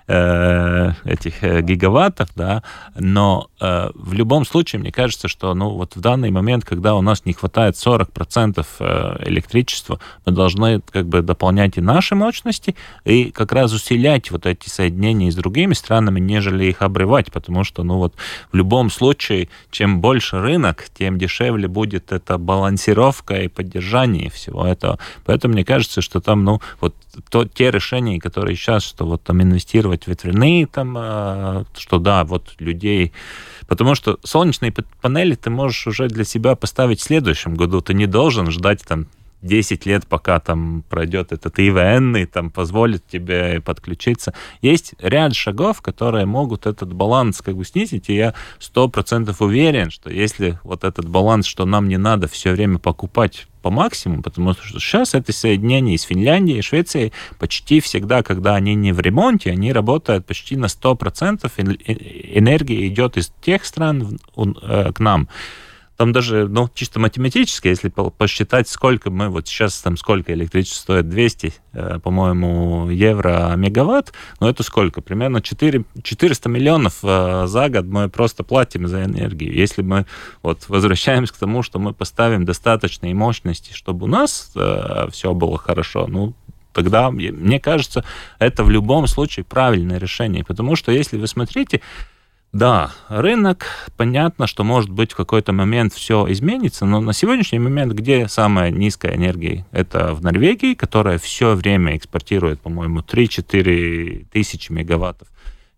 э, этих э, гигаваттов, да, но э, в любом случае, мне кажется, что, ну, вот в данный момент, когда у нас не хватает сорок процентов электричества, мы должны как бы дополнять и наши мощности, и как раз усилять вот эти соединения с другими странами, нежели их обрывать, потому что, ну, вот в любом случае, чем больше рынок, тем дешевле будет эта балансировка и поддержание всего этого. Поэтому мне кажется, что там, ну, вот то, те решения, которые сейчас, что вот там инвестировать в ветряные, там, что да, вот людей... Потому что солнечные панели ты можешь уже для себя поставить в следующем году. Ты не должен ждать там десять лет, пока там пройдет этот И В Н, и там позволит тебе подключиться. Есть ряд шагов, которые могут этот баланс как бы снизить, и я сто процентов уверен, что если вот этот баланс, что нам не надо все время покупать по максимуму, потому что сейчас это соединение из Финляндии и Швеции почти всегда, когда они не в ремонте, они работают почти на сто процентов, энергия идет из тех стран к нам. Там даже, ну, чисто математически, если посчитать, сколько мы, вот сейчас там сколько электричество стоит, двести, по-моему, евро мегаватт, но это сколько? Примерно четыреста миллионов за год мы просто платим за энергию. Если мы вот возвращаемся к тому, что мы поставим достаточные мощности, чтобы у нас все было хорошо, ну, тогда, мне кажется, это в любом случае правильное решение, потому что если вы смотрите, да, рынок, понятно, что может быть в какой-то момент все изменится, но на сегодняшний момент, где самая низкая энергия, это в Норвегии, которая все время экспортирует, по-моему, три-четыре тысячи мегаваттов.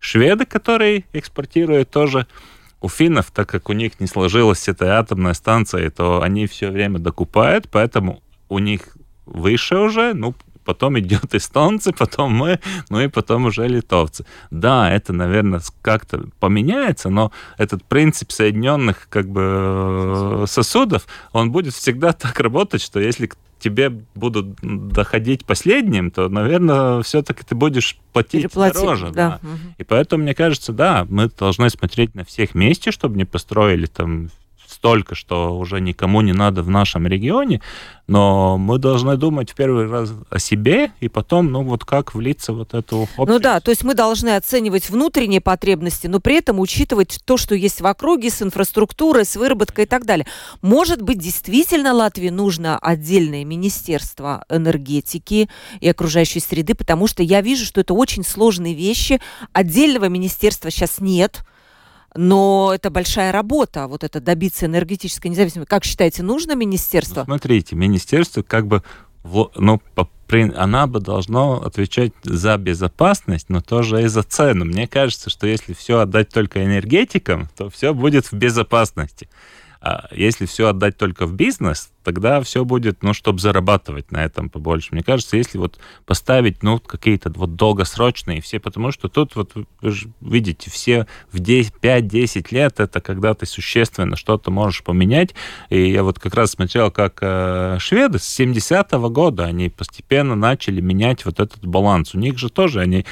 шведы, которые экспортируют тоже. У финнов, так как у них не сложилась эта атомная станция, то они все время докупают, поэтому у них выше уже, ну, потом идет эстонцы, потом мы, ну и потом уже литовцы. Да, это, наверное, как-то поменяется, но этот принцип соединенных как бы сосудов, он будет всегда так работать, что если тебе будут доходить последним, то, наверное, все-таки ты будешь платить Переплатить, дороже. Да. Да. И поэтому, мне кажется, да, мы должны смотреть на всех вместе, чтобы не построили там столько, что уже никому не надо в нашем регионе, но мы должны думать в первый раз о себе, и потом, ну, вот как влиться в вот эту общую... Ну да, то есть мы должны оценивать внутренние потребности, но при этом учитывать то, что есть в округе, с инфраструктурой, с выработкой и так далее. Может быть, действительно Латвии нужно отдельное министерство энергетики и окружающей среды, потому что я вижу, что это очень сложные вещи. Отдельного министерства сейчас нет, но это большая работа, вот это добиться энергетической независимости. Как считаете, нужно министерство? Ну, смотрите, министерство как бы, ну, по, она бы должно отвечать за безопасность, но тоже и за цену. Мне кажется, что если все отдать только энергетикам, то все будет в безопасности. А если все отдать только в бизнес, тогда все будет, ну, чтобы зарабатывать на этом побольше. Мне кажется, если вот поставить, ну, какие-то вот долгосрочные все, потому что тут вот вы же видите, все в пять-десять лет это когда ты существенно что-то можешь поменять. И я вот как раз смотрел, как э, шведы с семидесятого года, они постепенно начали менять вот этот баланс. У них же тоже они,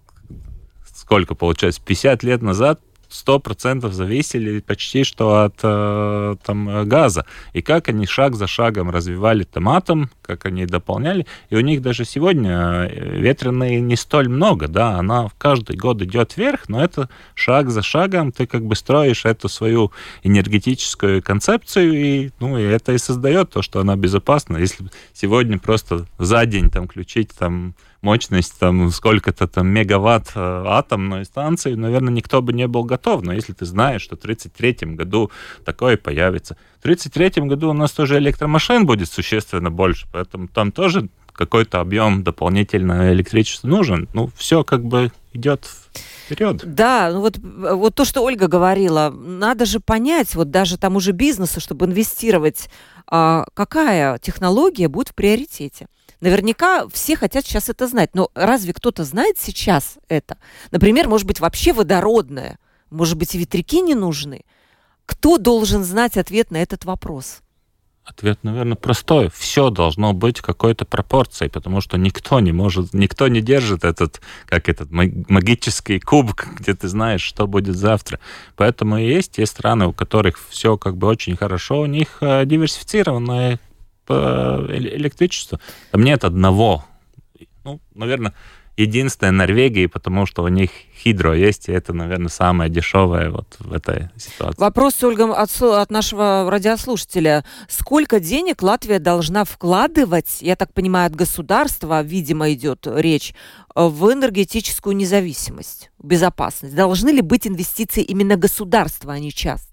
сколько получается, пятьдесят лет назад сто процентов зависели почти что от э, там, газа. И как они шаг за шагом развивали там атом, как они дополняли. И у них даже сегодня ветреной не столь много, да, она каждый год идет вверх, но это шаг за шагом ты как бы строишь эту свою энергетическую концепцию, и, ну, и это и создает то, что она безопасна. Если сегодня просто за день там включить там мощность там сколько-то там мегаватт э, атомной станции, наверное, никто бы не был готов. Но если ты знаешь, что в тридцать третьем году такое появится. В тридцать третьем году у нас тоже электромашин будет существенно больше, поэтому там тоже какой-то объем дополнительного электричества нужен. Ну, все как бы идет вперед. Да, ну вот, вот то, что Ольга говорила, надо же понять, вот даже тому же бизнесу, чтобы инвестировать, а, какая технология будет в приоритете. Наверняка все хотят сейчас это знать, но разве кто-то знает сейчас это? Например, может быть, вообще водородное, может быть, и ветряки не нужны? Кто должен знать ответ на этот вопрос? Ответ, наверное, простой. Все должно быть в какой-то пропорции, потому что никто не может, никто не держит этот, как этот магический куб, где ты знаешь, что будет завтра. Поэтому и есть те страны, у которых все как бы очень хорошо, у них диверсифицированное электричество. Там нет одного. Ну, наверное, единственное Норвегия, потому что у них хидро есть, и это, наверное, самое дешевое вот в этой ситуации. Вопрос, Ольга, от, от нашего радиослушателя. Сколько денег Латвия должна вкладывать, я так понимаю, от государства, видимо, идет речь, в энергетическую независимость, безопасность? Должны ли быть инвестиции именно государства, а не частные?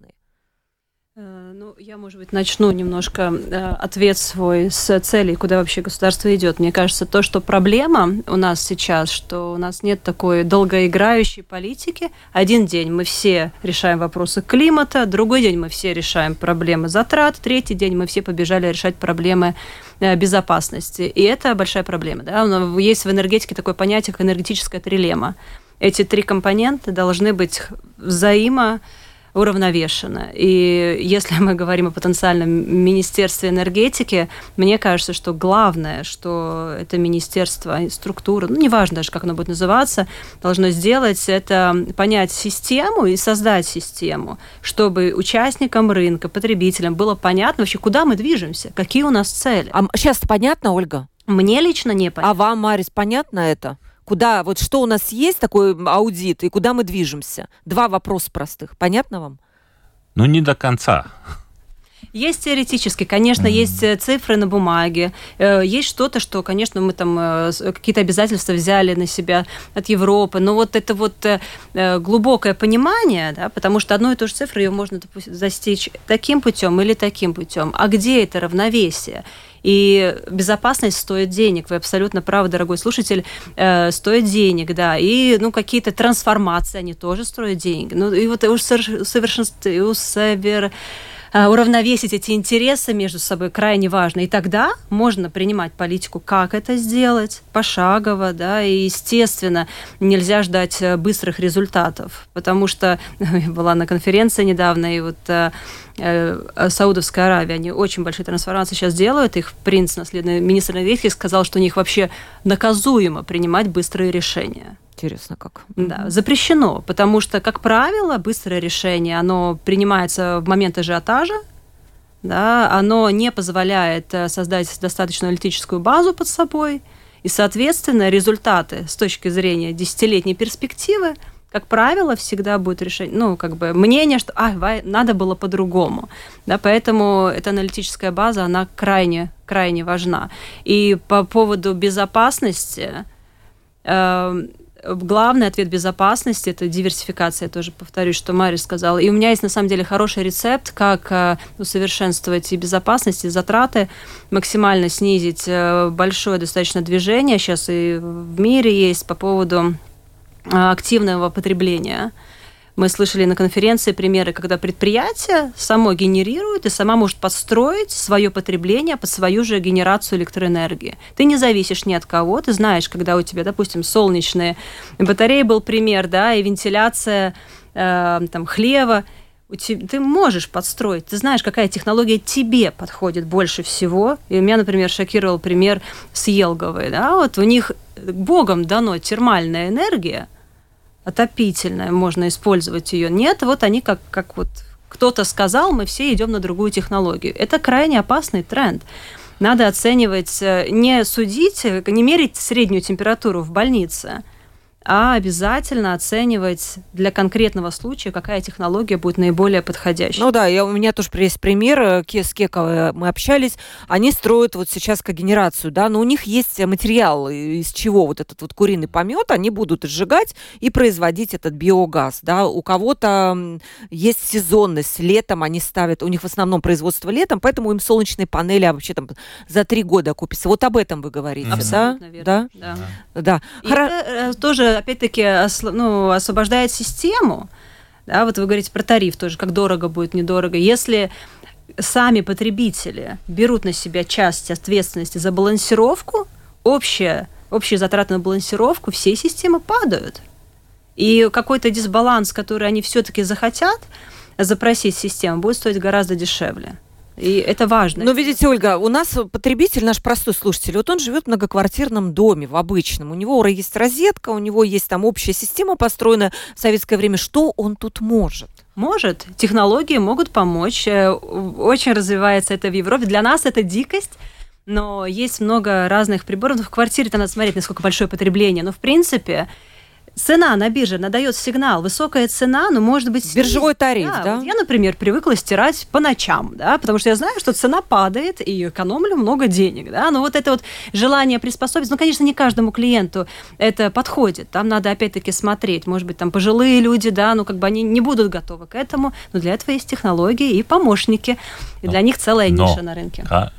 Ну, я, может быть, начну немножко э, ответ свой с целей, куда вообще государство идет. Мне кажется, то, что проблема у нас сейчас, что у нас нет такой долгоиграющей политики. Один день мы все решаем вопросы климата, другой день мы все решаем проблемы затрат, третий день мы все побежали решать проблемы э, безопасности. И это большая проблема. Да? Есть в энергетике такое понятие, как энергетическая трилемма. Эти три компонента должны быть взаимо уравновешено. И если мы говорим о потенциальном министерстве энергетики, мне кажется, что главное, что это министерство, структура, ну, неважно даже, как оно будет называться, должно сделать, это понять систему и создать систему, чтобы участникам рынка, потребителям было понятно вообще, куда мы движемся, какие у нас цели. А сейчас понятно, Ольга? Мне лично не понятно. А вам, Марис, понятно это? Куда, вот что у нас есть, такой аудит, и куда мы движемся? Два вопроса простых. Понятно вам? Ну, не до конца. Есть теоретически, конечно, mm-hmm. есть цифры на бумаге, есть что-то, что, конечно, мы там какие-то обязательства взяли на себя от Европы, но вот это вот глубокое понимание, да, потому что одну и ту же цифру ее можно достичь таким путем или таким путем, а где это равновесие? И безопасность стоит денег. Вы абсолютно правы, дорогой слушатель, э, стоит денег, да. И ну, какие-то трансформации, они тоже стоят денег. Ну, и вот усовершенствовать, усовер... уравновесить эти интересы между собой крайне важно. И тогда можно принимать политику, как это сделать, пошагово, да, и, естественно, нельзя ждать быстрых результатов, потому что я была на конференции недавно, и вот э, э, Саудовская Аравия, они очень большие трансформации сейчас делают, их принц, наследный министр энергетики, сказал, что у них вообще наказуемо принимать быстрые решения. Интересно, как? Да, запрещено, потому что, как правило, быстрое решение, оно принимается в момент ажиотажа, да, оно не позволяет создать достаточную аналитическую базу под собой, и, соответственно, результаты с точки зрения десятилетней перспективы, как правило, всегда будет решение, ну, как бы мнение, что а, надо было по-другому. Да, поэтому эта аналитическая база, она крайне, крайне важна. И по поводу безопасности, э, главный ответ безопасности – это диверсификация. Я тоже повторюсь, что Марис сказала. И у меня есть, на самом деле, хороший рецепт, как усовершенствовать и безопасность, и затраты, максимально снизить большое достаточно движение. Сейчас и в мире есть по поводу активного потребления. Мы слышали на конференции примеры, когда предприятие само генерирует и сама может подстроить свое потребление под свою же генерацию электроэнергии. Ты не зависишь ни от кого, ты знаешь, когда у тебя, допустим, солнечные батареи был пример, да, и вентиляция э, там, хлева, ты можешь подстроить, ты знаешь, какая технология тебе подходит больше всего. И меня, например, шокировал пример с Елговой. Да? Вот у них Богом дано термальная энергия, отопительная, можно использовать ее. Нет, вот они как, как вот кто-то сказал, мы все идем на другую технологию. Это крайне опасный тренд. Надо оценивать, не судить, не мерить среднюю температуру в больнице, а обязательно оценивать для конкретного случая, какая технология будет наиболее подходящей. Ну да, я, у меня тоже есть пример, с Кековой мы общались, они строят вот сейчас когенерацию, да, но у них есть материал, из чего вот этот вот куриный помет, они будут сжигать и производить этот биогаз, да, у кого-то есть сезонность, летом они ставят, у них в основном производство летом, поэтому им солнечные панели а вообще там за три года окупятся. Вот об этом вы говорите, абсолютно да? Верно. Да? Да. Да. И Хор... это тоже опять-таки, ну, освобождает систему. Да, вот вы говорите про тариф тоже, как дорого будет, недорого. Если сами потребители берут на себя часть ответственности за балансировку, общие, общие затраты на балансировку всей системы падают. И какой-то дисбаланс, который они все-таки захотят запросить систему, будет стоить гораздо дешевле. И это важно. Но видите, Ольга, у нас потребитель, наш простой слушатель, вот он живет в многоквартирном доме, в обычном. У него есть розетка, у него есть там общая система, построенная в советское время. Что он тут может? Может. Технологии могут помочь. Очень развивается это в Европе. Для нас это дикость. Но есть много разных приборов. В квартире-то надо смотреть, насколько большое потребление. Но в принципе... Цена на бирже надает сигнал. Высокая цена, но может быть... Биржевой тариф, да? да? Вот я, например, привыкла стирать по ночам, да, потому что я знаю, что цена падает, и экономлю много денег, да, но вот это вот желание приспособиться, ну, конечно, не каждому клиенту это подходит, там надо опять-таки смотреть, может быть, там пожилые люди, да, ну, как бы они не будут готовы к этому, но для этого есть технологии и помощники, и для них целая но ниша на рынке. К-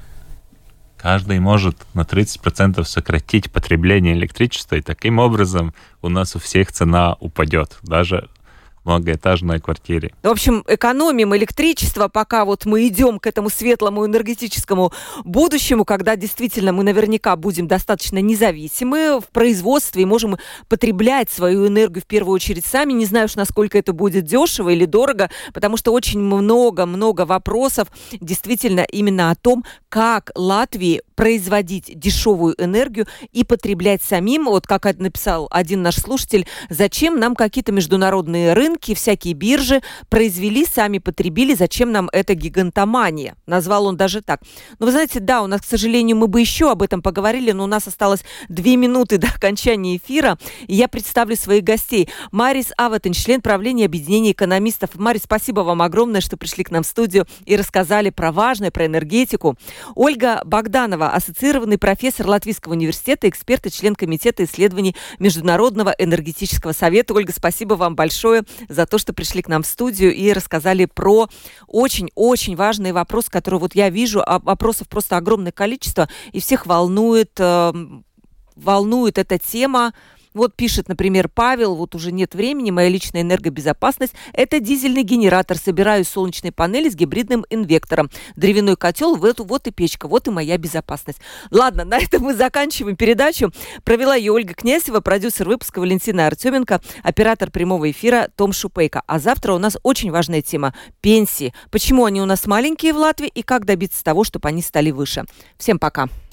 каждый может на тридцать процентов сократить потребление электричества, и таким образом у нас у всех цена упадет, даже в многоэтажной квартире. В общем, экономим электричество, пока вот мы идем к этому светлому энергетическому будущему, когда действительно мы наверняка будем достаточно независимы в производстве и можем потреблять свою энергию в первую очередь сами. Не знаю уж, насколько это будет дешево или дорого, потому что очень много-много вопросов действительно именно о том, как Латвии производить дешевую энергию и потреблять самим. Вот как написал один наш слушатель, зачем нам какие-то международные рынки, всякие биржи произвели, сами потребили, зачем нам эта гигантомания? Назвал он даже так. Но вы знаете, да, у нас, к сожалению, мы бы еще об этом поговорили, но у нас осталось две минуты до окончания эфира, и я представлю своих гостей. Марис Аватен, член правления Объединения экономистов. Марис, спасибо вам огромное, что пришли к нам в студию и рассказали про важное, про энергетику. Ольга Богданова, ассоциированный профессор Латвийского университета, эксперт и член комитета исследований Международного энергетического совета. Ольга, спасибо вам большое за то, что пришли к нам в студию и рассказали про очень-очень важный вопрос, который вот я вижу, а вопросов просто огромное количество, и всех волнует, э, волнует эта тема. Вот пишет, например, Павел, вот уже нет времени, моя личная энергобезопасность – это дизельный генератор, собираю солнечные панели с гибридным инвектором, древяной котел, в эту, вот и печка, вот и моя безопасность. Ладно, на этом мы заканчиваем передачу. Провела ее Ольга Князева, продюсер выпуска Валентина Артеменко, оператор прямого эфира Том Шупейко. А завтра у нас очень важная тема – пенсии. Почему они у нас маленькие в Латвии и как добиться того, чтобы они стали выше. Всем пока.